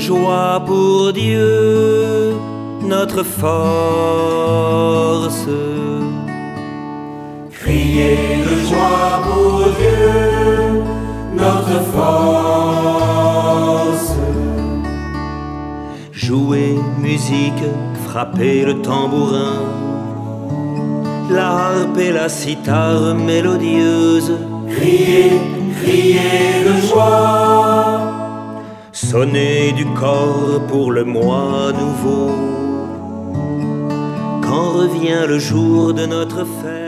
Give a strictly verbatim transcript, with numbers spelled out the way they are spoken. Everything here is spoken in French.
joie pour Dieu, notre force. Criez de joie pour Dieu, notre force. Jouez musique, frappez le tambourin, la harpe et la cithare mélodieuse. Criez, criez de joie. Sonnez du corps pour le mois nouveau, quand revient le jour de notre fête.